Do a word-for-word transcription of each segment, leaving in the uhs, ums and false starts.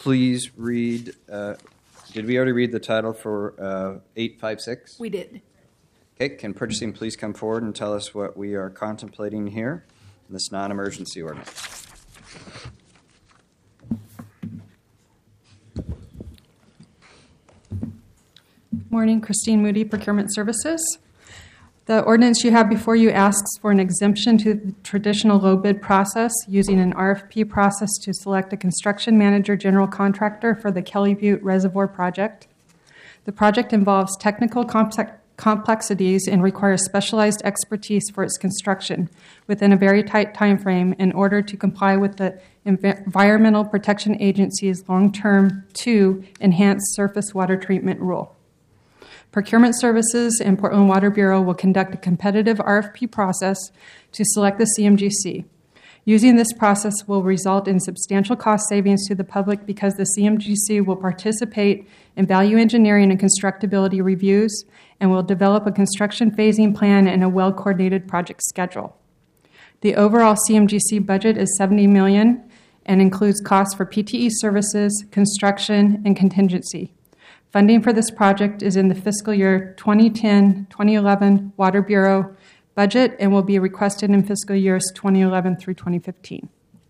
please read, uh, did we already read the title for uh, eight five six? We did. Okay, can purchasing please come forward and tell us what we are contemplating here in this non-emergency ordinance? Morning, Christine Moody, Procurement Services. The ordinance you have before you asks for an exemption to the traditional low bid process using an R F P process to select a construction manager general contractor for the Kelly Butte Reservoir project. The project involves technical complexities and requires specialized expertise for its construction within a very tight time frame in order to comply with the Environmental Protection Agency's long-term two enhanced surface water treatment rule. Procurement Services and Portland Water Bureau will conduct a competitive R F P process to select the C M G C. Using this process will result in substantial cost savings to the public because the C M G C will participate in value engineering and constructability reviews and will develop a construction phasing plan and a well-coordinated project schedule. The overall C M G C budget is seventy million dollars and includes costs for P T E services, construction, and contingency. Funding for this project is in the fiscal year twenty ten twenty eleven Water Bureau budget and will be requested in fiscal years twenty eleven through twenty fifteen.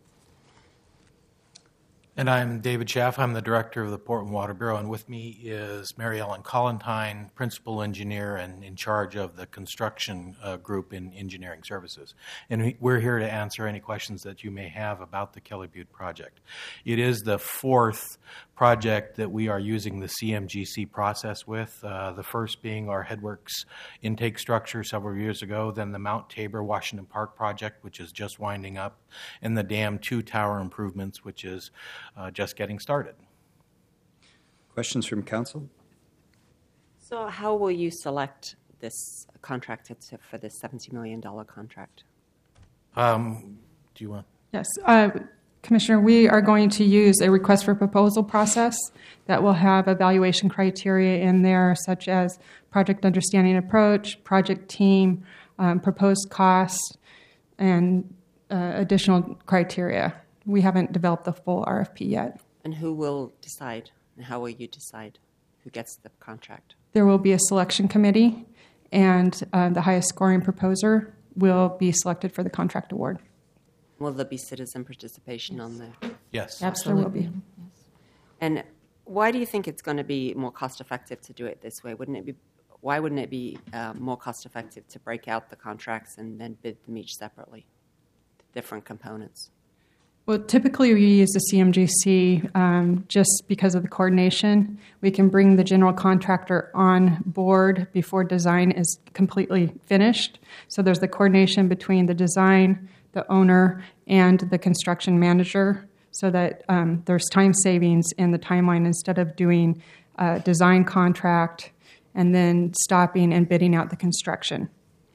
And I'm David Schaff. I'm the director of the Portland Water Bureau, and with me is Mary Ellen Collentine, principal engineer and in charge of the construction uh, group in engineering services. And we're here to answer any questions that you may have about the Kelly Butte project. It is the fourth project that we are using the C M G C process with, uh, the first being our Headworks intake structure several years ago, then the Mount Tabor Washington Park project, which is just winding up, and the Dam two tower improvements, which is uh, just getting started. Questions from council? So how will you select this contract for this seventy million dollars contract? Um, do you want? Yes. Uh, Commissioner, we are going to use a request for proposal process that will have evaluation criteria in there, such as project understanding approach, project team, um, proposed costs, and uh, additional criteria. We haven't developed the full R F P yet. And who will decide, and how will you decide who gets the contract? There will be a selection committee, and uh, the highest scoring proposer will be selected for the contract award. Will there be citizen participation on there? Yes. Absolutely. There will be. Yes. And why do you think it's going to be more cost-effective to do it this way? Wouldn't it be? Why wouldn't it be uh, more cost-effective to break out the contracts and then bid them each separately, different components? Well, typically we use the C M G C um, just because of the coordination. We can bring the general contractor on board before design is completely finished. So there's the coordination between the design, the owner, and the construction manager, so that um, there's time savings in the timeline instead of doing a design contract and then stopping and bidding out the construction.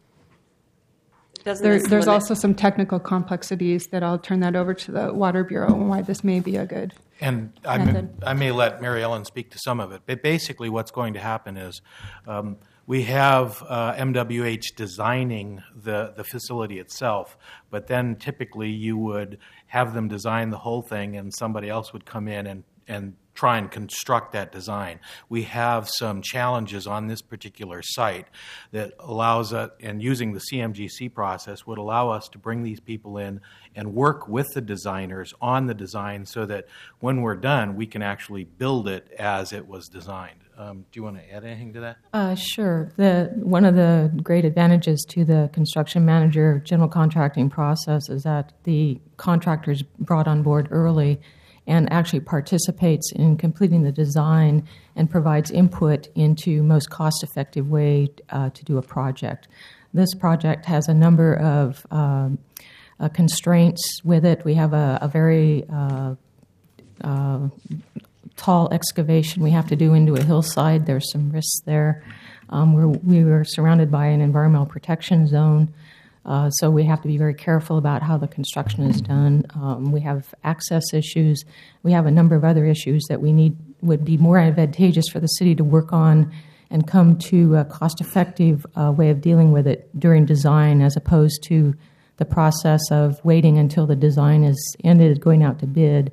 There, there's limit- also some technical complexities that I'll turn that over to the Water Bureau and why this may be a good And I may, I may let Mary Ellen speak to some of it. But basically what's going to happen is um, we have uh, M W H designing the, the facility itself, but then typically you would have them design the whole thing and somebody else would come in and, and try and construct that design. We have some challenges on this particular site that allows us, and using the C M G C process would allow us to bring these people in and work with the designers on the design so that when we're done, we can actually build it as it was designed. Um, do you want to add anything to that? Uh, sure. The, one of the great advantages to the construction manager general contracting process is that the contractor is brought on board early and actually participates in completing the design and provides input into most cost-effective way uh, to do a project. This project has a number of um, uh, constraints with it. We have a, a very uh, uh, tall excavation we have to do into a hillside. There's some risks there. Um, we're, we were surrounded by an environmental protection zone. Uh, so we have to be very careful about how the construction is done. Um, we have access issues. We have a number of other issues that we need would be more advantageous for the city to work on and come to a cost-effective uh, way of dealing with it during design, as opposed to the process of waiting until the design is ended, going out to bid,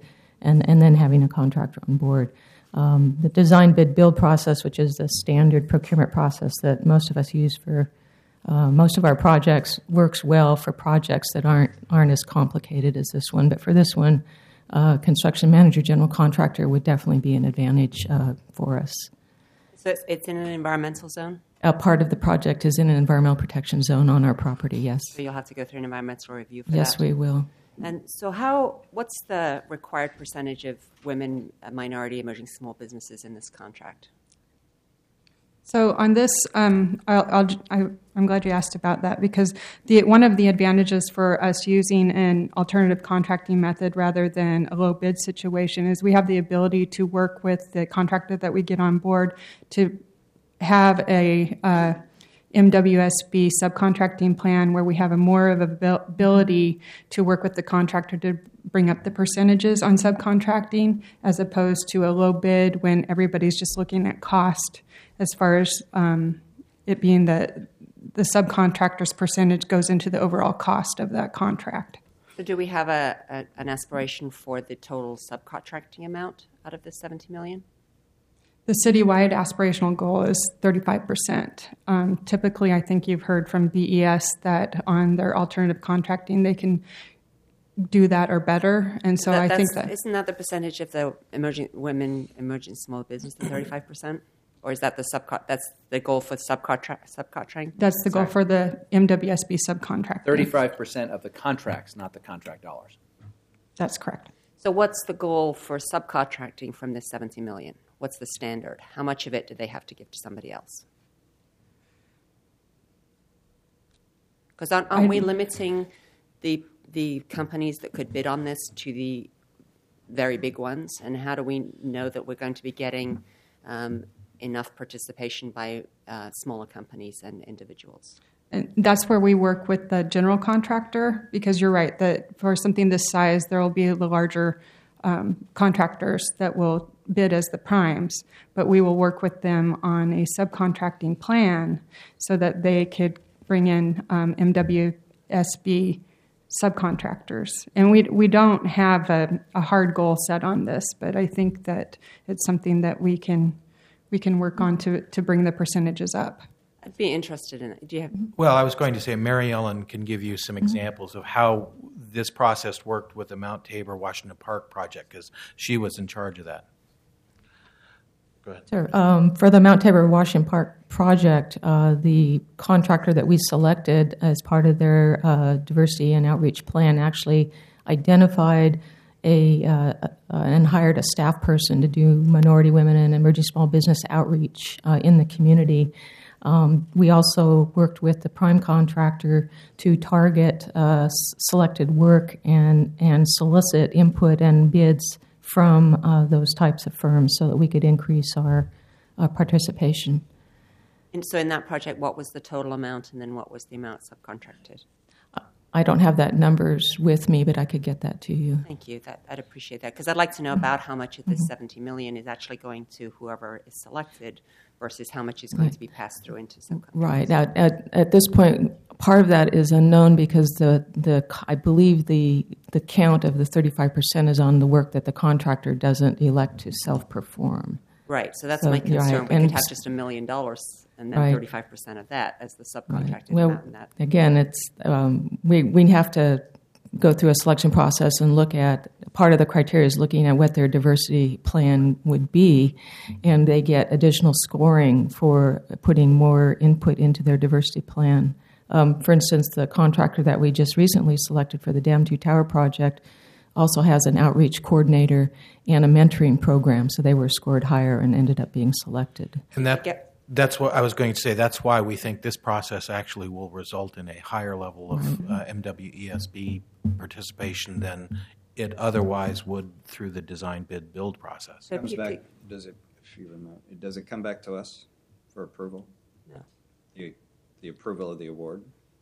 and, and then having a contractor on board. Um, the design bid build process, which is the standard procurement process that most of us use for uh, most of our projects, works well for projects that aren't aren't as complicated as this one. But for this one, uh, construction manager, general contractor would definitely be an advantage uh, for us. So it's, it's in an environmental zone? A part of the project is in an environmental protection zone on our property, yes. So you'll have to go through an environmental review for Yes, that? we will. And so how, what's the required percentage of women, uh, minority, emerging small businesses in this contract? So on this, um, I'll, I'll, I, I'm glad you asked about that because the, one of the advantages for us using an alternative contracting method rather than a low bid situation is we have the ability to work with the contractor that we get on board to have a uh, M W S B subcontracting plan where we have a more of a ability to work with the contractor to bring up the percentages on subcontracting as opposed to a low bid when everybody's just looking at cost as far as um, it being the the subcontractor's percentage goes into the overall cost of that contract. So do we have a, a an aspiration for the total subcontracting amount out of this seventy million dollars? The citywide aspirational goal is thirty-five percent. Um, typically, I think you've heard from B E S that on their alternative contracting, they can do that or better. And so that, I think that... Isn't that the percentage of the emerging women, emerging small business, the thirty-five percent? Or is that the subcon? That's the goal for subcontract subcontracting? That's the goal for the M W S B subcontract. thirty-five percent of the contracts, not the contract dollars. That's correct. So what's the goal for subcontracting from this seventy million dollars? What's the standard? How much of it do they have to give to somebody else? Because aren't, aren't we limiting the the companies that could bid on this to the very big ones? And how do we know that we're going to be getting um, enough participation by uh, smaller companies and individuals? And that's where we work with the general contractor because you're right that for something this size, there will be the larger um, contractors that will bid as the primes, but we will work with them on a subcontracting plan so that they could bring in um, M W S B subcontractors. And we we don't have a, a hard goal set on this, but I think that it's something that we can we can work on to to bring the percentages up. I'd be interested in it. Do you have? Well, I was going to say Mary Ellen can give you some examples of how this process worked with the Mount Tabor Washington Park project because she was in charge of that. Go ahead. Sure. Um, for the Mount Tabor Washington Park project, uh, the contractor that we selected as part of their uh, diversity and outreach plan actually identified a uh, uh, and hired a staff person to do minority women and emerging small business outreach uh, in the community. Um, we also worked with the prime contractor to target uh, s- selected work and and solicit input and bids from uh, those types of firms so that we could increase our uh, participation. And so in that project, what was the total amount and then what was the amount subcontracted? I don't have that numbers with me, but I could get that to you. Thank you. That, I'd appreciate that because I'd like to know about how much of this seventy million dollars is actually going to whoever is selected versus how much is going Right. to be passed through into subcontractors. Right. At, at, at this point, part of that is unknown because the, the I believe the the count of the thirty-five percent is on the work that the contractor doesn't elect to self-perform. Right. So that's So, my concern. right. We And could have s- just a million dollars and then Right. thirty-five percent of that as the subcontracted Right. Well, amount. And that. again, it's um, we we have to go through a selection process and look at part of the criteria is looking at what their diversity plan would be, and they get additional scoring for putting more input into their diversity plan. Um, for instance, the contractor that we just recently selected for the Dam two Tower project also has an outreach coordinator and a mentoring program, so they were scored higher and ended up being selected. And that Get- that's what I was going to say. That's why we think this process actually will result in a higher level of uh, M W E S B participation than it otherwise would through the design bid build process. So Comes you back, could- does it, if you remember, does it come back to us for approval? No. The, the approval of the award?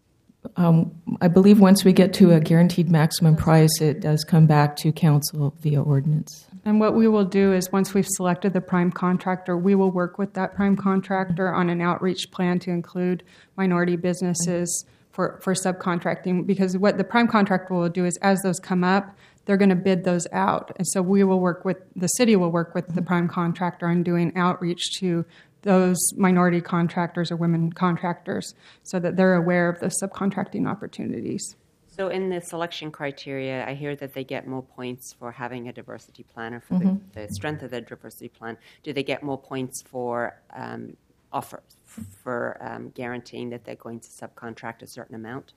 Um, I believe once we get to a guaranteed maximum price, it does come back to council via ordinance. And what we will do is once we've selected the prime contractor, we will work with that prime contractor on an outreach plan to include minority businesses for, for subcontracting. Because what the prime contractor will do is as those come up, they're going to bid those out. And so we will work with, the city will work with the prime contractor on doing outreach to those minority contractors or women contractors so that they're aware of the subcontracting opportunities. So in the selection criteria, I hear that they get more points for having a diversity plan or for Mm-hmm. the, the strength of the diversity plan. Do they get more points for um, offer for um, guaranteeing that they're going to subcontract a certain amount?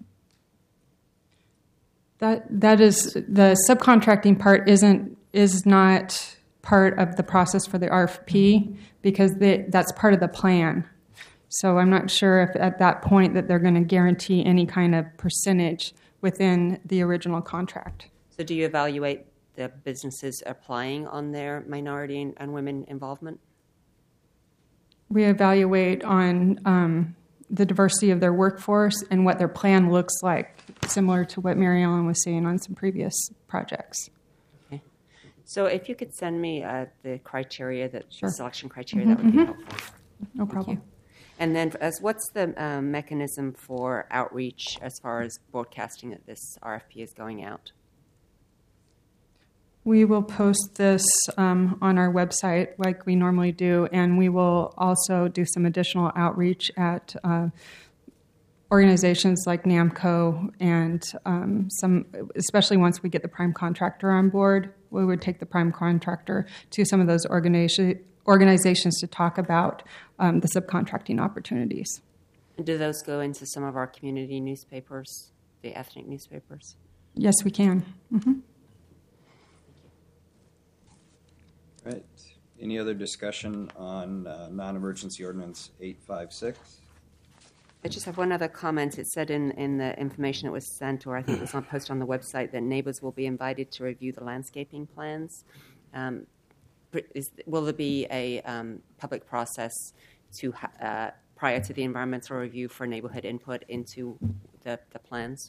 That that is the subcontracting part isn't is not part of the process for the R F P because they, that's part of the plan. So I'm not sure if at that point that they're going to guarantee any kind of percentage within the original contract. So do you evaluate the businesses applying on their minority and, and women involvement? We evaluate on um, the diversity of their workforce and what their plan looks like, similar to what Mary Ellen was saying on some previous projects. Okay. So if you could send me uh, the criteria, that Sure. the selection criteria, that would be helpful. No problem. And then as what's the um, mechanism for outreach as far as broadcasting that this R F P is going out? We will post this um, on our website like we normally do, and we will also do some additional outreach at uh, organizations like NAMCO and um, some, especially once we get the prime contractor on board, we would take the prime contractor to some of those organiza- organizations to talk about um, the subcontracting opportunities. And do those go into some of our community newspapers, the ethnic newspapers? Yes, we can. Mm-hmm. Right. Any other discussion on uh, non-emergency ordinance eight five six? I just have one other comment. It said in, in the information that was sent, or I think it was on posted on the website, that neighbors will be invited to review the landscaping plans. Um, is, will there be a um, public process to ha- uh, prior to the environmental review for neighborhood input into the, the plans?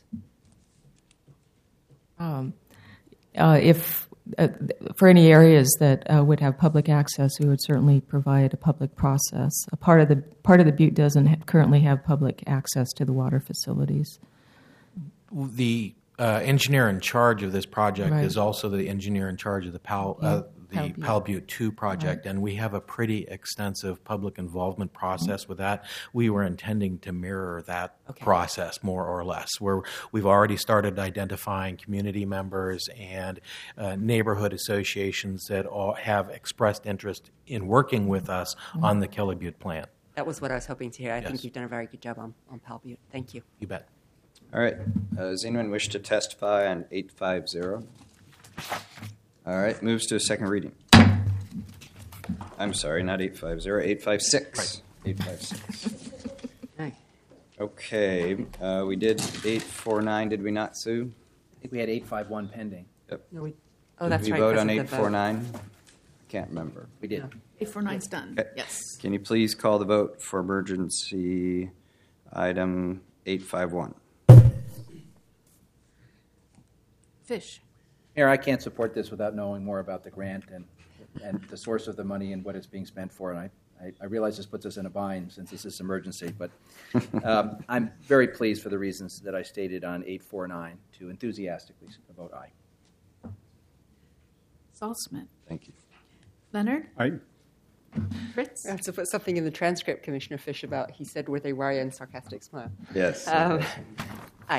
Um, uh, if uh, for any areas that uh, would have public access, we would certainly provide a public process. A part of the part of the Butte doesn't ha- currently have public access to the water facilities. The uh, engineer in charge of this project Right. is also the engineer in charge of the Pal, uh, Yeah, the Pal Pal Butte. Butte two project, Right. and we have a pretty extensive public involvement process mm-hmm. with that. We were intending to mirror that Okay. process more or less, where we've already started identifying community members and uh, neighborhood associations that all have expressed interest in working with us mm-hmm. on the Kelly Butte plan. That was what I was hoping to hear. I Yes. think you've done a very good job on, on Pal Butte. Thank you. You bet. All right. Uh, does anyone wish to testify on eight five zero? All right. Moves to a second reading. I'm sorry, not eight five zero, eight five six. Right. eight five six. Okay. Okay. Uh, we did eight four nine, did we not, Sue? I think we had eight five one pending. Yep. No, we, oh, that's did we right. vote because on of the eight four nine? Can't remember. We did. eight four nine's done. Okay. Yes. Can you please call the vote for emergency item eight five one? Fish. Mayor, I can't support this without knowing more about the grant and, and the source of the money and what it's being spent for. And I, I, I realize this puts us in a bind since this is emergency, but um, I'm very pleased for the reasons that I stated on eight four nine to enthusiastically vote aye. Saltzman. Thank you. Leonard. Aye. Fritz. I have to put something in the transcript, Commissioner Fish, about he said with a wry and sarcastic smile. Yes. Um, aye.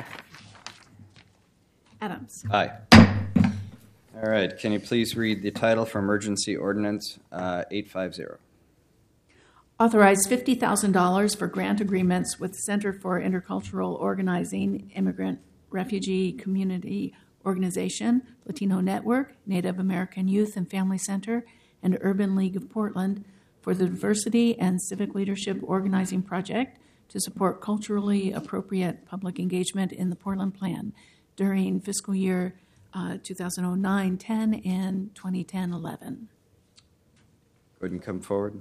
Adams. Aye. All right. Can you please read the title for emergency ordinance uh, eight five zero? Authorize fifty thousand dollars for grant agreements with Center for Intercultural Organizing, Immigrant Refugee Community Organization, Latino Network, Native American Youth and Family Center, and Urban League of Portland for the Diversity and Civic Leadership Organizing Project to support culturally appropriate public engagement in the Portland Plan during fiscal year uh, two thousand nine ten and twenty ten eleven. Go ahead and come forward.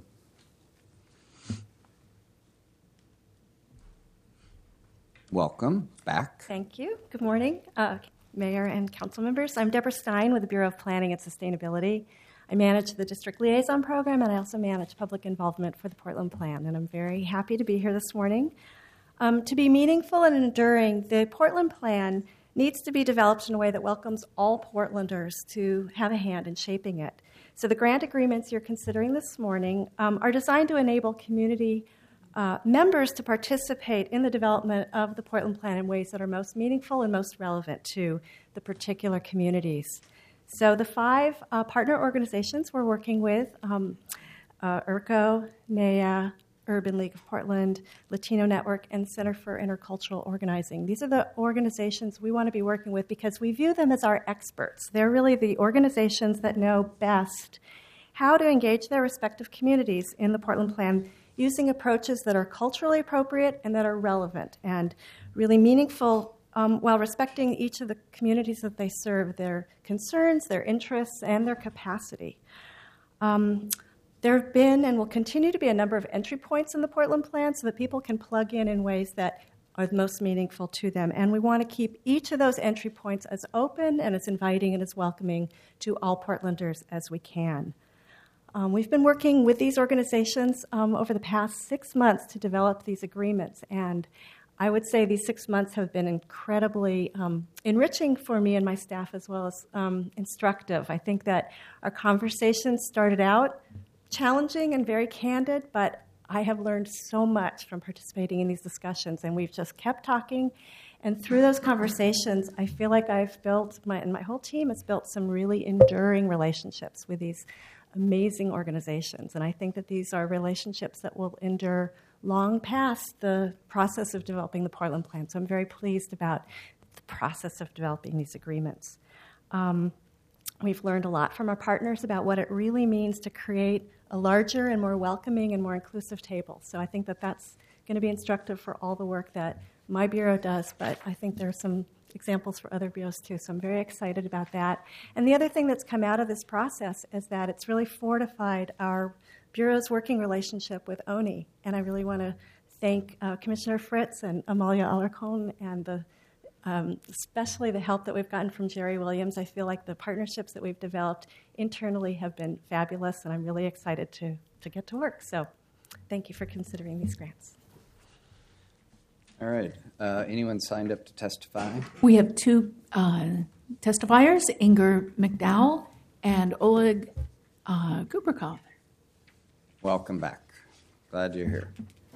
Welcome back. Thank you. Good morning, uh, Mayor and council members. I'm Deborah Stein with the Bureau of Planning and Sustainability. I manage the District Liaison Program, and I also manage public involvement for the Portland Plan, and I'm very happy to be here this morning. Um, to be meaningful and enduring, the Portland Plan needs to be developed in a way that welcomes all Portlanders to have a hand in shaping it. So the grant agreements you're considering this morning um, are designed to enable community uh, members to participate in the development of the Portland Plan in ways that are most meaningful and most relevant to the particular communities. So the five uh, partner organizations we're working with, um, uh, I R C O, M E A, Urban League of Portland, Latino Network, and Center for Intercultural Organizing. These are the organizations we want to be working with because we view them as our experts. They're really the organizations that know best how to engage their respective communities in the Portland Plan using approaches that are culturally appropriate and that are relevant and really meaningful um, while respecting each of the communities that they serve, their concerns, their interests, and their capacity. Um, There have been and will continue to be a number of entry points in the Portland Plan so that people can plug in in ways that are most meaningful to them. And we want to keep each of those entry points as open and as inviting and as welcoming to all Portlanders as we can. Um, we've been working with these organizations um, over the past six months to develop these agreements. And I would say these six months have been incredibly um, enriching for me and my staff as well as um, instructive. I think that our conversations started out challenging and very candid, but I have learned so much from participating in these discussions, and we've just kept talking. And through those conversations, I feel like I've built, my, and my whole team has built some really enduring relationships with these amazing organizations. And I think that these are relationships that will endure long past the process of developing the Portland Plan. So I'm very pleased about the process of developing these agreements. Um, we've learned a lot from our partners about what it really means to create a larger and more welcoming and more inclusive table. So I think that that's going to be instructive for all the work that my bureau does, but I think there are some examples for other bureaus too, so I'm very excited about that. And the other thing that's come out of this process is that it's really fortified our bureau's working relationship with O N I, and I really want to thank uh, Commissioner Fritz and Amalia Alarcon and the Um, especially the help that we've gotten from Jerry Williams. I feel like the partnerships that we've developed internally have been fabulous, and I'm really excited to, to get to work. So thank you for considering these grants. All right. Uh, anyone signed up to testify? We have two uh, testifiers, Inger McDowell and Oleg uh, Kubrikov. Welcome back. Glad you're here.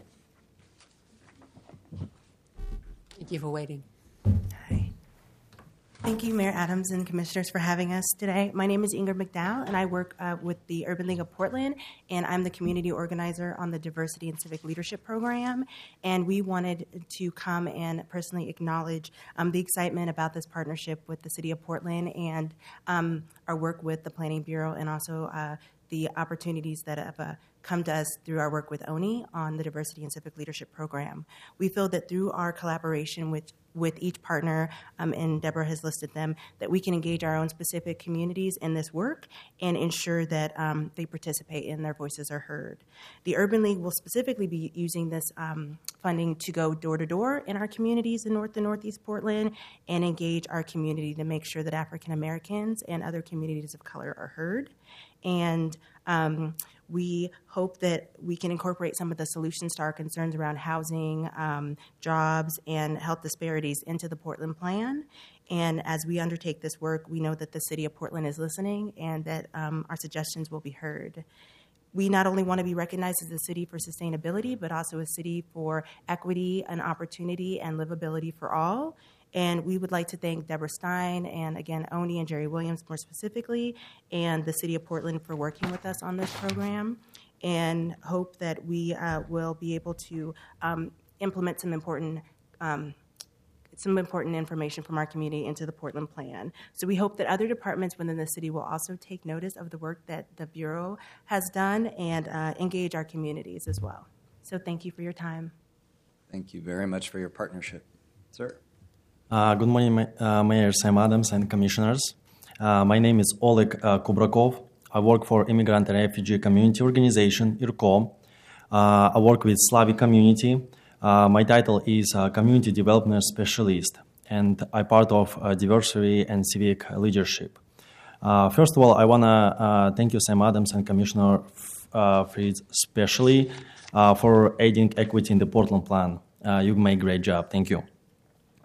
Thank you for waiting. Hi. Thank you, Mayor Adams and Commissioners, for having us today. My name is Inger McDowell, and I work uh, with the Urban League of Portland, and I'm the community organizer on the Diversity and Civic Leadership Program. And we wanted to come and personally acknowledge um, the excitement about this partnership with the City of Portland and um, our work with the Planning Bureau, and also uh, the opportunities that have uh, come to us through our work with O N I on the Diversity and Civic Leadership Program. We feel that through our collaboration with, with each partner, um, and Deborah has listed them, that we can engage our own specific communities in this work and ensure that um, they participate and their voices are heard. The Urban League will specifically be using this um, funding to go door to door in our communities in North and Northeast Portland and engage our community to make sure that African Americans and other communities of color are heard. And um, we hope that we can incorporate some of the solutions to our concerns around housing, um, jobs, and health disparities into the Portland Plan. And as we undertake this work, we know that the City of Portland is listening and that um, our suggestions will be heard. We not only want to be recognized as a city for sustainability, but also a city for equity and opportunity and livability for all. And we would like to thank Deborah Stein and, again, O N I and Jerry Williams more specifically, and the City of Portland for working with us on this program, and hope that we uh, will be able to um, implement some important um, some important information from our community into the Portland Plan. So we hope that other departments within the city will also take notice of the work that the Bureau has done and uh, engage our communities as well. So thank you for your time. Thank you very much for your partnership. Sir? Uh, good morning, uh, Mayor Sam Adams and Commissioners. Uh, my name is Oleg uh, Kubrakov. I work for Immigrant and Refugee Community Organization, I R C O. Uh, I work with Slavic community. Uh, my title is uh, Community Development Specialist, and I'm part of uh, Diversity and Civic Leadership. Uh, first of all, I want to uh, thank you, Sam Adams and Commissioner uh, Fritz, especially uh, for aiding equity in the Portland Plan. Uh, you make a great job. Thank you.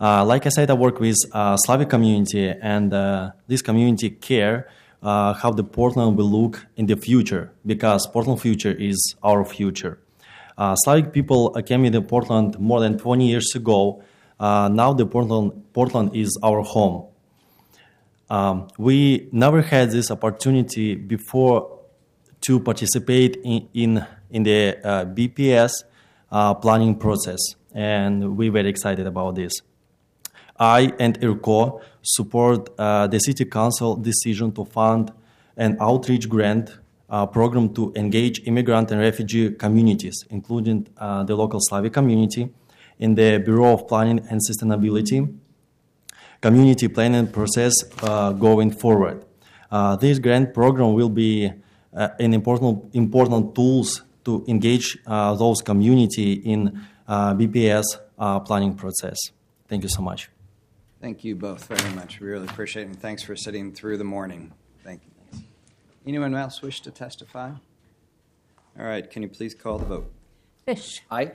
Uh, like I said, I work with uh, Slavic community, and uh, this community care uh, how the Portland will look in the future, because Portland future is our future. Uh, Slavic people came into Portland more than twenty years ago. Uh, now the Portland, Portland is our home. Um, we never had this opportunity before to participate in, in, in the uh, B P S uh, planning process, and we're very excited about this. I and IRCO support uh, the City Council decision to fund an outreach grant uh, program to engage immigrant and refugee communities, including uh, the local Slavic community, in the Bureau of Planning and Sustainability community planning process uh, going forward. Uh, this grant program will be uh, an important important tools to engage uh, those community in uh, B P S uh, planning process. Thank you so much. Thank you both very much. We really appreciate it, and thanks for sitting through the morning. Thank you. Anyone else wish to testify? All right, can you please call the vote? Fish. Aye.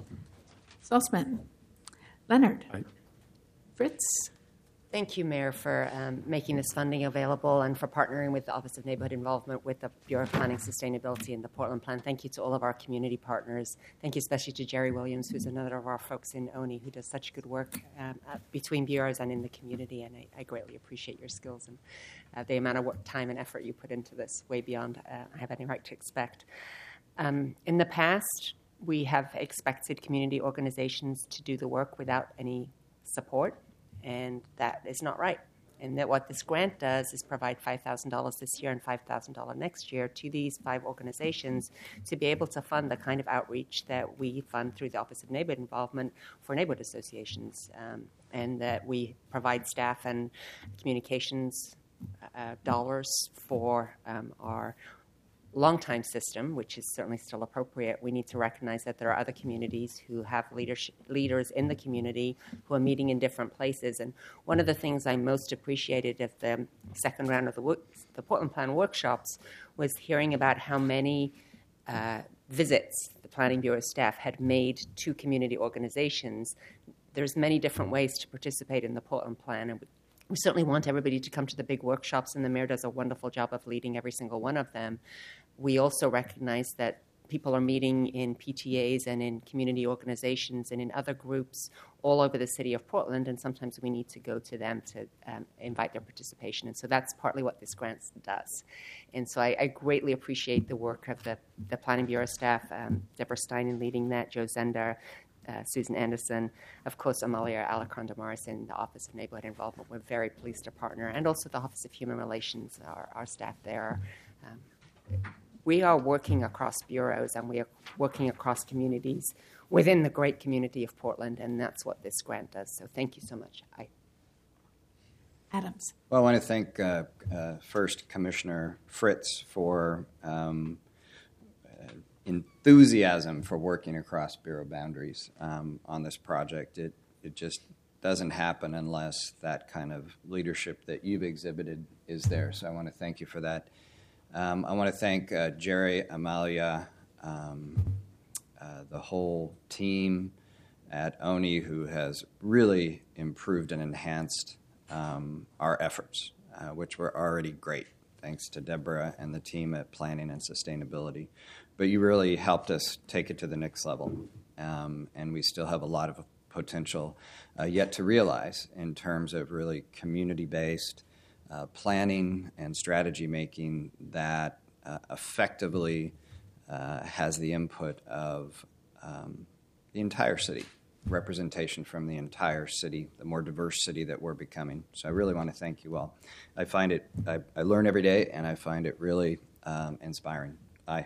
Salzman. Leonard. Aye. Fritz. Thank you, Mayor, for um, making this funding available and for partnering with the Office of Neighborhood Involvement with the Bureau of Planning Sustainability and the Portland Plan. Thank you to all of our community partners. Thank you especially to Jerry Williams, who's another of our folks in O N I who does such good work um, at, between bureaus and in the community, and I, I greatly appreciate your skills and uh, the amount of work, time and effort you put into this, way beyond uh, I have any right to expect. Um, in the past, we have expected community organizations to do the work without any support. And that is not right. And that what this grant does is provide five thousand dollars this year and five thousand dollars next year to these five organizations to be able to fund the kind of outreach that we fund through the Office of Neighborhood Involvement for neighborhood associations, um, and that we provide staff and communications uh, dollars for um, our long-time system, which is certainly still appropriate. We need to recognize that there are other communities who have leadership, leaders in the community who are meeting in different places. And one of the things I most appreciated at the second round of the, work, the Portland Plan workshops was hearing about how many uh, visits the Planning Bureau staff had made to community organizations. There's many different ways to participate in the Portland Plan, and we We certainly want everybody to come to the big workshops, and the mayor does a wonderful job of leading every single one of them. We also recognize that people are meeting in P T As and in community organizations and in other groups all over the city of Portland, and sometimes we need to go to them to um, invite their participation. And so that's partly what this grant does. And so I, I greatly appreciate the work of the, the Planning Bureau staff, um, Deborah Steinen leading that, Joe Zender, Uh, Susan Anderson, of course, Amalia Alacranda-Morris in the Office of Neighborhood Involvement. We're very pleased to partner, and also the Office of Human Relations, our, our staff there. Um, we are working across bureaus, and we are working across communities within the great community of Portland, and that's what this grant does. So thank you so much. I Adams. Well, I want to thank uh, uh, first Commissioner Fritz for um, enthusiasm for working across bureau boundaries um, on this project. It it just doesn't happen unless that kind of leadership that you've exhibited is there. So I want to thank you for that. Um, I want to thank uh, Jerry, Amalia, um, uh, the whole team at O N I who has really improved and enhanced um, our efforts, uh, which were already great, thanks to Deborah and the team at Planning and Sustainability. But you really helped us take it to the next level, um, and we still have a lot of potential uh, yet to realize in terms of really community-based uh, planning and strategy making that uh, effectively uh, has the input of um, the entire city, representation from the entire city, the more diverse city that we're becoming. So I really want to thank you all. I find it, I, I learn every day, and I find it really um, inspiring. Aye.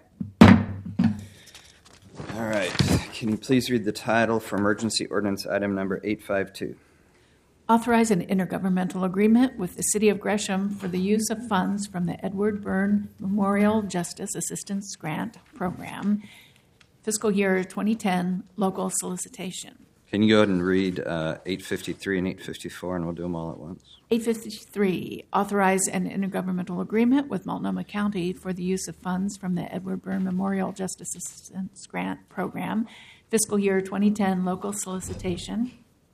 All right. Can you please read the title for emergency ordinance item number eight five two? Authorize an intergovernmental agreement with the City of Gresham for the use of funds from the Edward Byrne Memorial Justice Assistance Grant Program, fiscal year twenty ten, local solicitation. Can you go ahead and read uh, eight fifty-three and eight fifty-four, and we'll do them all at once? eight fifty-three, authorize an intergovernmental agreement with Multnomah County for the use of funds from the Edward Byrne Memorial Justice Assistance Grant Program, fiscal year twenty ten, local solicitation.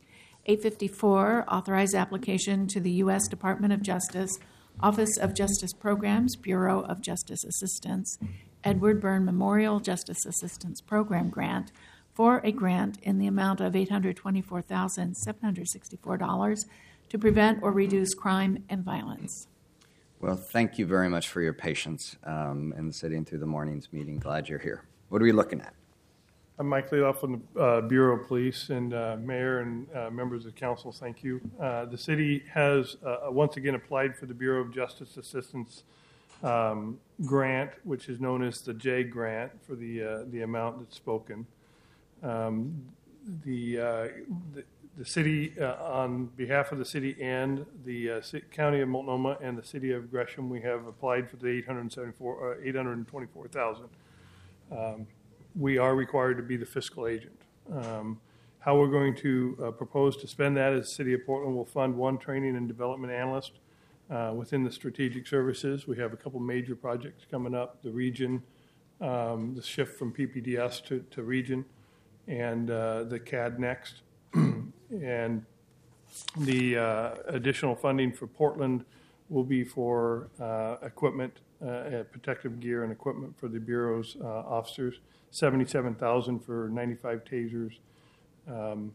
eight fifty-four, authorize application to the U S Department of Justice, Office of Justice Programs, Bureau of Justice Assistance, Edward Byrne Memorial Justice Assistance Program grant for a grant in the amount of eight hundred twenty-four thousand seven hundred sixty-four dollars to prevent or reduce crime and violence. Well, thank you very much for your patience um, and sitting through the morning's meeting. Glad you're here. What are we looking at? I'm Mike Leoff from the uh, Bureau of Police, and uh, Mayor and uh, members of council, thank you. Uh, the city has uh, once again applied for the Bureau of Justice Assistance um, grant, which is known as the J grant for the uh, the amount that's spoken. Um, the, uh, the the city, uh, on behalf of the city and the uh, county of Multnomah and the city of Gresham, we have applied for the eight hundred seventy-four, uh, eight hundred twenty-four thousand. Um, we are required to be the fiscal agent. Um, how we're going to uh, propose to spend that is the City of Portland will fund one training and development analyst uh, within the strategic services. We have a couple major projects coming up, the region, um, the shift from P P D S to, to region, and uh, the C A D Next. And the uh, additional funding for Portland will be for uh, equipment, uh, protective gear and equipment for the Bureau's uh, officers, seventy-seven thousand dollars for ninety-five tasers, um,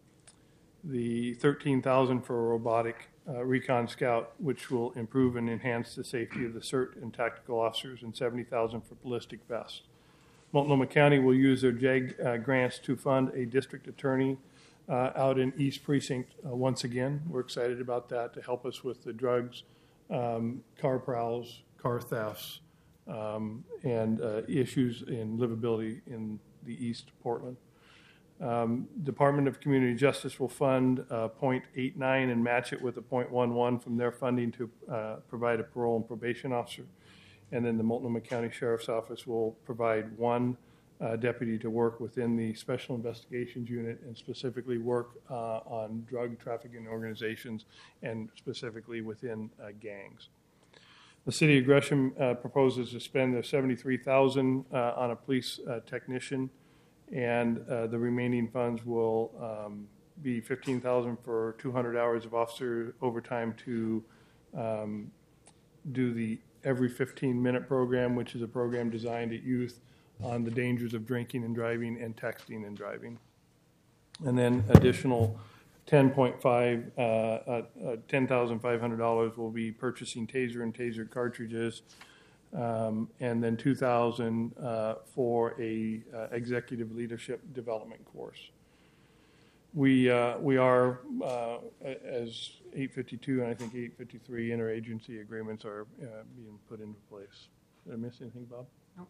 the thirteen thousand dollars for a robotic uh, recon scout, which will improve and enhance the safety of the C E R T and tactical officers, and seventy thousand dollars for ballistic vests. Multnomah County will use their J A G uh, grants to fund a district attorney uh, out in East Precinct uh, once again. We're excited about that to help us with the drugs, um, car prowls, car thefts, um, and uh, issues in livability in the East Portland. Um, Department of Community Justice will fund uh, point eight nine and match it with a point one one from their funding to uh, provide a parole and probation officer. And then the Multnomah County Sheriff's Office will provide one uh, deputy to work within the Special Investigations Unit and specifically work uh, on drug trafficking organizations and specifically within uh, gangs. The City of Gresham uh, proposes to spend the seventy-three thousand dollars uh, on a police uh, technician, and uh, the remaining funds will um, be fifteen thousand dollars for two hundred hours of officer overtime to um, do the every fifteen minute program, which is a program designed at youth on the dangers of drinking and driving and texting and driving. And then additional ten point five, uh, uh, uh, ten thousand five hundred dollars will be purchasing taser and taser cartridges, um, and then two thousand dollars uh, for a uh, executive leadership development course. We uh, we are, uh, as eight fifty-two and I think eight fifty-three interagency agreements are uh, being put into place. Did I miss anything, Bob? No.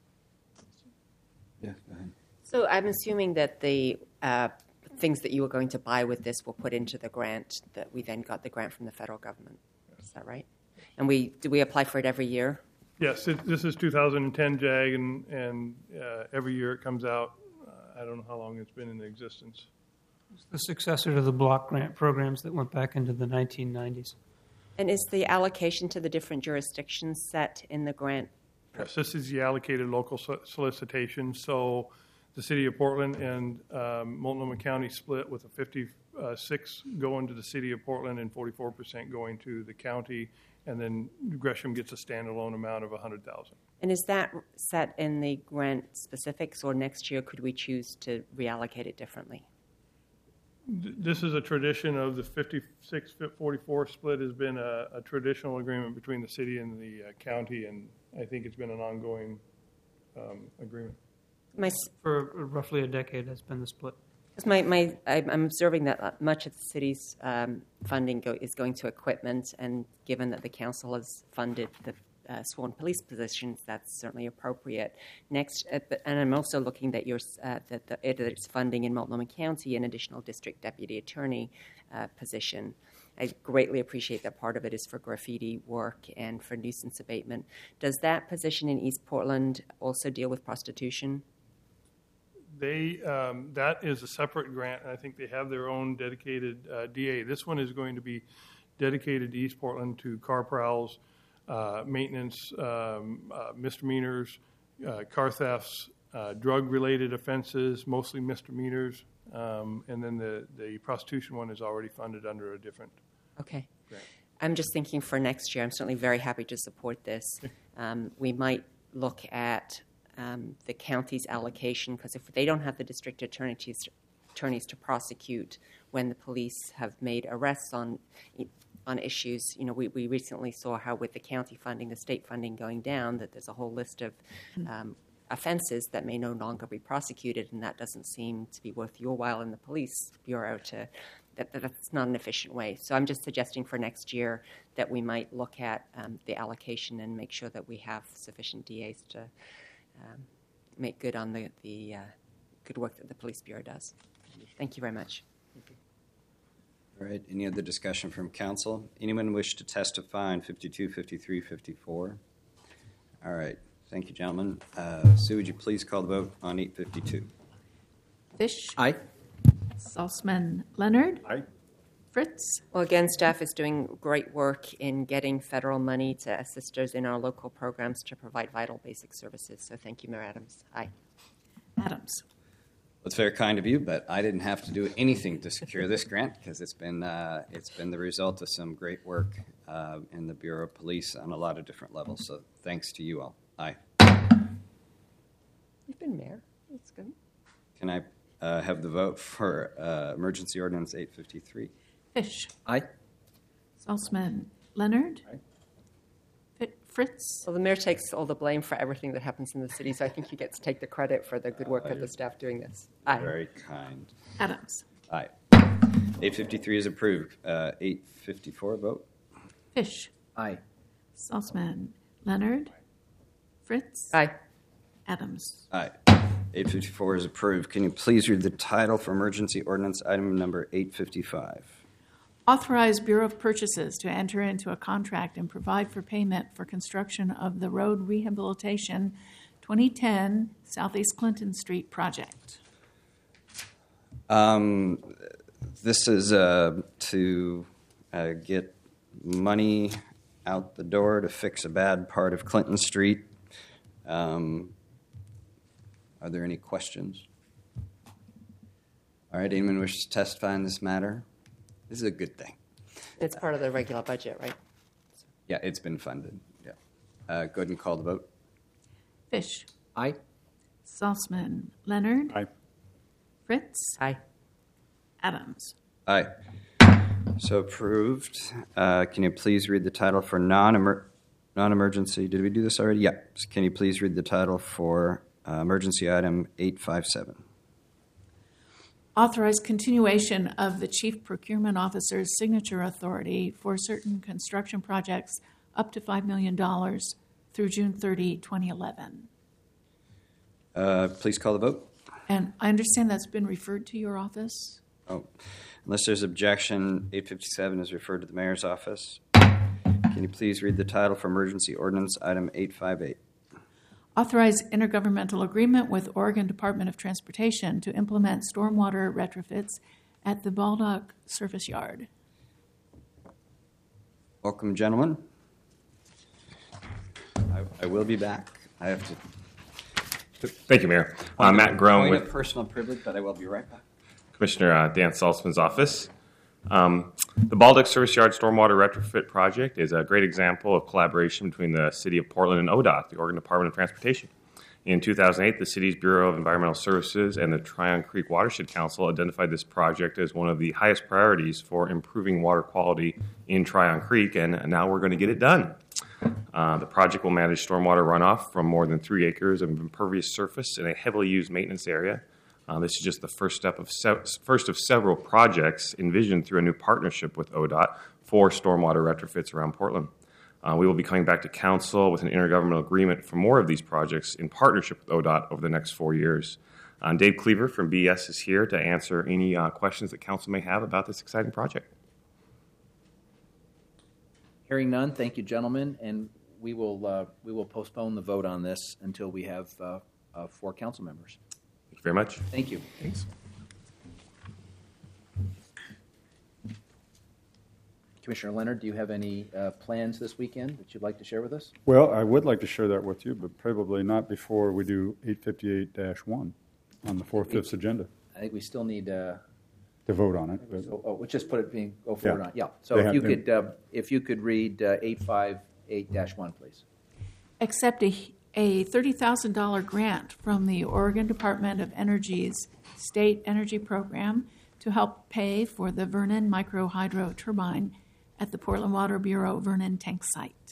Yeah, go ahead. So I'm assuming that the uh, things that you were going to buy with this were put into the grant that we then got the grant from the federal government. Is that right? And we do we apply for it every year? Yes, it, this is two thousand ten J A G, and, and uh, every year it comes out. Uh, I don't know how long it's been in existence. It's the successor to the block grant programs that went back into the nineteen nineties. And is the allocation to the different jurisdictions set in the grant? Yes, this is the allocated local so- solicitation. So the City of Portland and um, Multnomah County split with a fifty-six going to the City of Portland and forty-four percent going to the county, and then Gresham gets a standalone amount of one hundred thousand dollars. And is that set in the grant specifics, or next year could we choose to reallocate it differently? This is a tradition of the fifty-six forty-four split has been a, a traditional agreement between the city and the uh, county, and I think it's been an ongoing um, agreement. My, For roughly a decade has been the split. my, my, I'm observing that much of the city's um, funding go, is going to equipment, and given that the council has funded the Uh, sworn police positions, that's certainly appropriate. Next, uh, but, and I'm also looking that your uh, that the that it's funding in Multnomah County an additional district deputy attorney uh, position. I greatly appreciate that part of it is for graffiti work and for nuisance abatement. Does that position in East Portland also deal with prostitution? They um, that is a separate grant, and I think they have their own dedicated uh, D A. This one is going to be dedicated to East Portland to car prowls, Uh, maintenance, um, uh, misdemeanors, uh, car thefts, uh, drug-related offenses, mostly misdemeanors, um, and then the, the prostitution one is already funded under a different. Okay. grant. I'm just thinking for next year, I'm certainly very happy to support this. Um, we might look at um, the county's allocation, because if they don't have the district attorneys, attorneys to prosecute when the police have made arrests on on issues, you know, we, we recently saw how with the county funding, the state funding going down, that there's a whole list of um, offenses that may no longer be prosecuted, and that doesn't seem to be worth your while in the police bureau to, that, that that's not an efficient way. So I'm just suggesting for next year that we might look at um, the allocation and make sure that we have sufficient D As to um, make good on the, the uh, good work that the police bureau does. Thank you very much. All right, any other discussion from council? Anyone wish to testify on fifty-two, fifty-three, fifty-four? All right, thank you, gentlemen. Uh, Sue, would you please call the vote on eight fifty-two? Fish. Aye. Salzman Leonard. Aye. Fritz. Well, again, staff is doing great work in getting federal money to assist us in our local programs to provide vital basic services. So thank you, Mayor Adams. Aye. Adams. It's very kind of you, but I didn't have to do anything to secure this grant because it's been uh, it's been the result of some great work uh, in the Bureau of Police on a lot of different levels. So thanks to you all. Aye. You've been mayor. That's good. Can I uh, have the vote for uh, emergency ordinance eight fifty-three? Fish. Aye. Salzman Leonard. Aye. Fritz. Well, the mayor takes all the blame for everything that happens in the city, so I think he gets to take the credit for the good work of the staff doing this. Aye. Very kind. Adams. Aye. eight fifty-three is approved. Uh, eight fifty-four vote. Fish. Aye. Salzman Leonard. Fritz. Aye. Adams. Aye. eight fifty-four is approved. Can you please read the title for emergency ordinance item number eight fifty-five? Authorize Bureau of Purchases to enter into a contract and provide for payment for construction of the road rehabilitation twenty ten Southeast Clinton Street project. Um, this is uh, to uh, get money out the door to fix a bad part of Clinton Street. Um, are there any questions? All right, anyone wish to testify on this matter? This is a good thing. It's part of the regular budget, right? Yeah, it's been funded. Yeah. Uh, go ahead and call the vote. Fish. Aye. Salzman Leonard. Aye. Fritz. Aye. Adams. Aye. So approved. Uh, can you please read the title for non-emer- non-emergency? Did we do this already? Yeah. Can you please read the title for uh, emergency item eight fifty-seven? Authorize continuation of the Chief Procurement Officer's signature authority for certain construction projects up to five million dollars through June thirtieth, twenty eleven. Uh, please call the vote. And I understand that's been referred to your office? Oh, unless there's objection, eight fifty-seven is referred to the mayor's office. Can you please read the title for emergency ordinance item eight fifty-eight? Authorize intergovernmental agreement with Oregon Department of Transportation to implement stormwater retrofits at the Baldock Surface Yard. Welcome, gentlemen. I, I will be back. I have to. Thank you, Mayor. Uh, Matt Groen Point with of personal privilege, but I will be right back. Commissioner uh, Dan Salzman's office. Um, the Baldock Service Yard Stormwater Retrofit Project is a great example of collaboration between the City of Portland and O D O T, the Oregon Department of Transportation. In two thousand eight, the city's Bureau of Environmental Services and the Tryon Creek Watershed Council identified this project as one of the highest priorities for improving water quality in Tryon Creek, and now we're going to get it done. Uh, the project will manage stormwater runoff from more than three acres of impervious surface in a heavily used maintenance area. Uh, this is just the first step of se- first of several projects envisioned through a new partnership with O D O T for stormwater retrofits around Portland. Uh, we will be coming back to council with an intergovernmental agreement for more of these projects in partnership with O D O T over the next four years. Uh, Dave Cleaver from B S is here to answer any uh, questions that council may have about this exciting project. Hearing none, thank you, gentlemen, and we will uh, we will postpone the vote on this until we have uh, uh, four council members. Thank you very much. Thank you. Thanks. Commissioner Leonard, do you have any uh, plans this weekend that you'd like to share with us? Well, I would like to share that with you, but probably not before we do eight fifty-eight dash one on the four-fifths agenda. I think we still need uh, to vote on it. But so, oh, we'll just put it being go forward Yeah. on it. Yeah. So They if have you to- could uh, if you could read uh, eight fifty-eight dash one, please. Accept a, a thirty thousand dollars grant from the Oregon Department of Energy's State Energy Program to help pay for the Vernon Micro Hydro Turbine at the Portland Water Bureau Vernon Tank Site.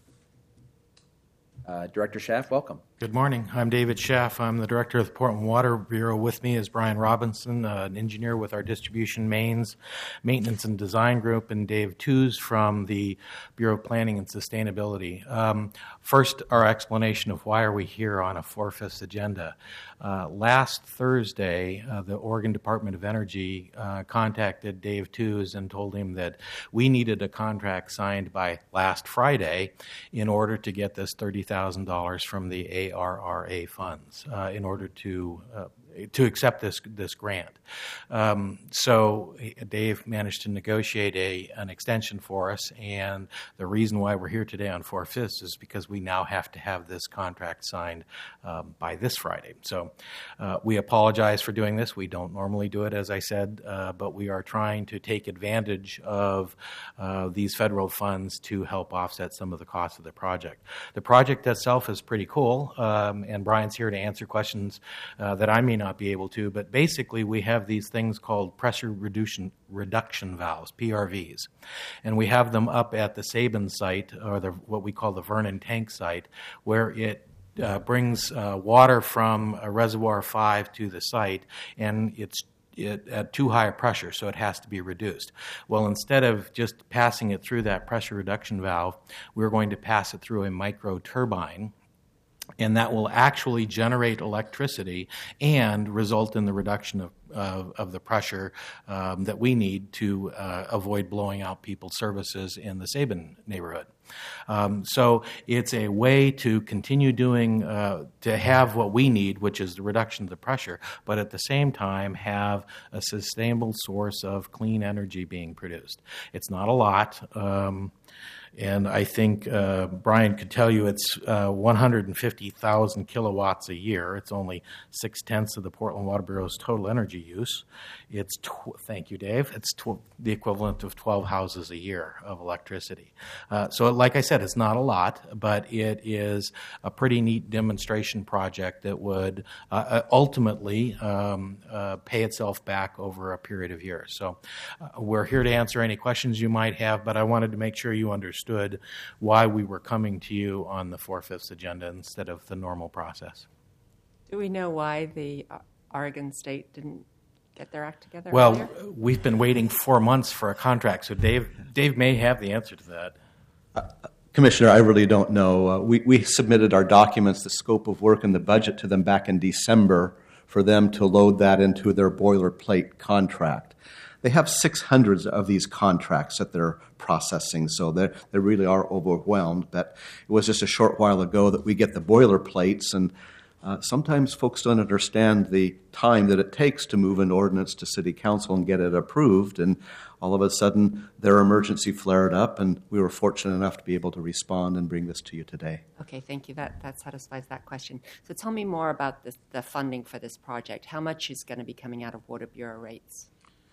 Uh, Director Schaff, welcome. Good morning. I'm David Schaff. I'm the director of the Portland Water Bureau. With me is Brian Robinson, uh, an engineer with our distribution mains maintenance and design group, and Dave Tews from the Bureau of Planning and Sustainability. Um, first, our explanation of why are we here on a four-fifths agenda. Uh, last Thursday, uh, the Oregon Department of Energy uh, contacted Dave Tews and told him that we needed a contract signed by last Friday in order to get this thirty thousand dollars from the A R R A funds uh, in order to uh, to accept this this grant. Um, so Dave managed to negotiate a an extension for us, and the reason why we're here today on four-fifths is because we now have to have this contract signed um, by this Friday. So uh, we apologize for doing this. We don't normally do it, as I said, uh, but we are trying to take advantage of uh, these federal funds to help offset some of the costs of the project. The project itself is pretty cool, um, and Brian's here to answer questions uh, that I may not be able to, but basically we have these things called pressure reduction reduction valves, P R Vs, and we have them up at the Sabin site, or the, what we call the Vernon Tank site, where it uh, brings uh, water from a reservoir five to the site, and it's It, at too high a pressure, so it has to be reduced. Well, instead of just passing it through that pressure reduction valve, we're going to pass it through a micro turbine, and that will actually generate electricity and result in the reduction of, uh, of the pressure um, that we need to uh, avoid blowing out people's services in the Sabin neighborhood. Um, so it's a way to continue doing, uh, to have what we need, which is the reduction of the pressure, but at the same time have a sustainable source of clean energy being produced. It's not a lot. Um, And I think uh, Brian could tell you it's uh, one hundred fifty thousand kilowatts a year. It's only six-tenths of the Portland Water Bureau's total energy use. It's tw- thank you, Dave. It's tw- the equivalent of twelve houses a year of electricity. Uh, so, like I said, it's not a lot, but it is a pretty neat demonstration project that would uh, ultimately um, uh, pay itself back over a period of years. So, uh, we're here to answer any questions you might have, but I wanted to make sure you understood why we were coming to you on the four-fifths agenda instead of the normal process. Do we know why the uh, Oregon State didn't get their act together? Well, earlier? we've been waiting four months for a contract, so Dave Dave may have the answer to that. Uh, Commissioner, I really don't know. Uh, we, we submitted our documents, the scope of work and the budget to them back in December for them to load that into their boilerplate contract. They have six hundred of these contracts that they're processing, so they they really are overwhelmed. But it was just a short while ago that we get the boilerplates, and uh, sometimes folks don't understand the time that it takes to move an ordinance to City Council and get it approved, and all of a sudden their emergency flared up, and we were fortunate enough to be able to respond and bring this to you today. Okay, thank you. That that satisfies that question. So tell me more about this, the funding for this project. How much is going to be coming out of Water Bureau rates?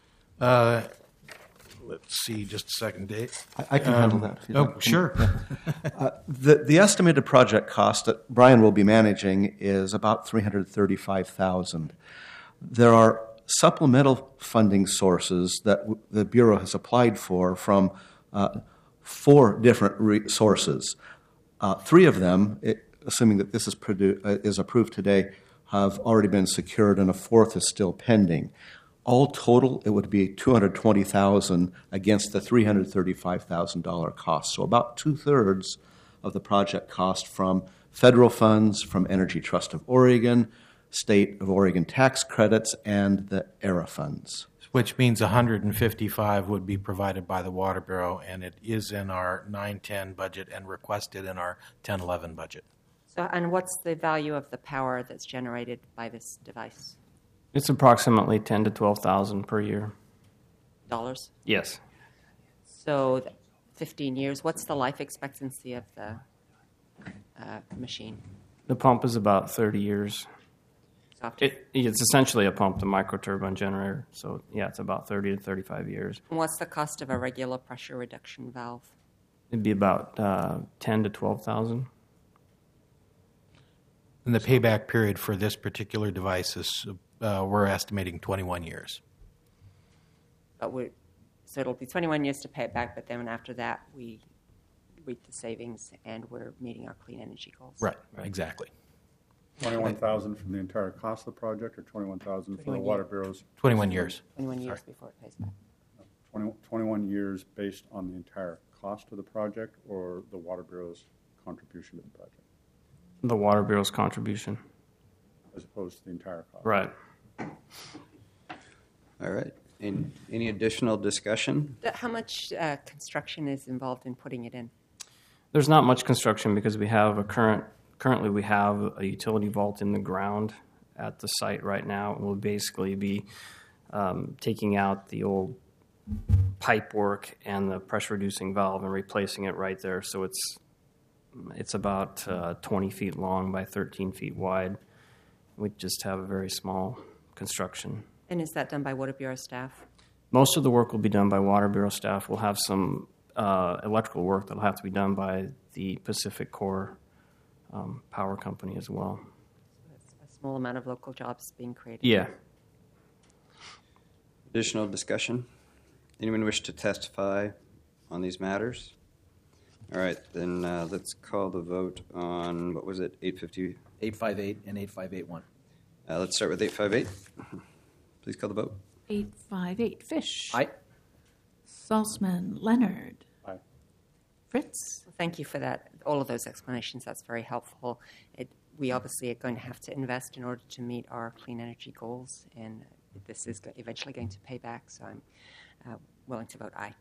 Uh, let's see, just a second, Dave. I, I can um, handle that. Oh, sure. uh, the, the estimated project cost that Brian will be managing is about three hundred thirty-five thousand dollars. There are supplemental funding sources that w- the Bureau has applied for from uh, four different re- sources. Uh, three of them, it, assuming that this is, produ- uh, is approved today, have already been secured, and a fourth is still pending. All total, it would be two hundred twenty thousand dollars against the three hundred thirty-five thousand dollars cost. So about two-thirds of the project cost from federal funds, from Energy Trust of Oregon, State of Oregon tax credits, and the E R A funds. Which means one hundred fifty-five would be provided by the Water Bureau, and it is in our nine ten budget and requested in our ten eleven budget. So, and what's the value of the power that's generated by this device? It's approximately ten to twelve thousand per year. Dollars? Yes. So, th- fifteen years. What's the life expectancy of the uh, machine? The pump is about thirty years. After- It, it's essentially a pump, the microturbine generator. So, yeah, it's about thirty to thirty-five years. And what's the cost of a regular pressure reduction valve? It'd be about uh, ten to twelve thousand. And the payback period for this particular device is, uh, we're estimating twenty-one years. But we, so it'll be twenty-one years to pay it back, but then after that, we reap the savings and we're meeting our clean energy goals. Right, exactly. Twenty-one thousand from the entire cost of the project, or twenty-one thousand for the Water Bureau's? twenty-one years. twenty-one years before it pays back. twenty, twenty-one years based on the entire cost of the project, or the Water Bureau's contribution to the project, The Water Bureau's contribution. as opposed to the entire cost? Right. All right. Any, any additional discussion? Th- How much uh, construction is involved in putting it in? There's not much construction because we have a current, currently we have a utility vault in the ground at the site right now. We'll basically be um, taking out the old pipe work and the pressure reducing valve and replacing it right there. So it's it's about uh, twenty feet long by thirteen feet wide. We just have a very small construction. And is that done by Water Bureau staff? Most of the work will be done by Water Bureau staff. We'll have some uh, electrical work that will have to be done by the Pacific Core um, Power Company as well. A small amount of local jobs being created. Yeah. Additional discussion? Anyone wish to testify on these matters? All right, then uh, let's call the vote on, what was it, eight fifty? eight five eight and eight five eight one. Uh, let's start with eight five eight. Please call the vote. eight five eight. Fish. Aye. Salzman. Leonard. Aye. Fritz. Well, thank you for that. All of those explanations. That's very helpful. It, we obviously are going to have to invest in order to meet our clean energy goals, and this is go- eventually going to pay back. So I'm uh, willing to vote aye.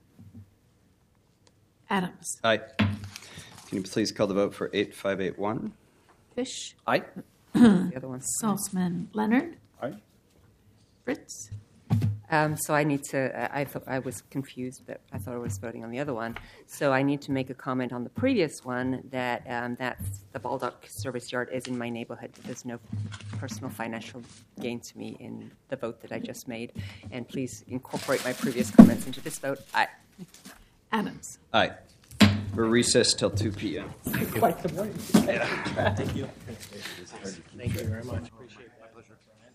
Adams. Aye. Can you please call the vote for eight five eight one? Fish. Aye. The other one. Salzman. Leonard. Aye. Fritz. Um, so I need to, I, I thought I was confused, but I thought I was voting on the other one. So I need to make a comment on the previous one that um, that's, the Baldock service yard is in my neighborhood. There's no personal financial gain to me in the vote that I just made. And please incorporate my previous comments into this vote. Aye. Adams. Aye. We're recessed till two p.m. Quite the morning. Thank you. Thank you very much. Appreciate it. My pleasure.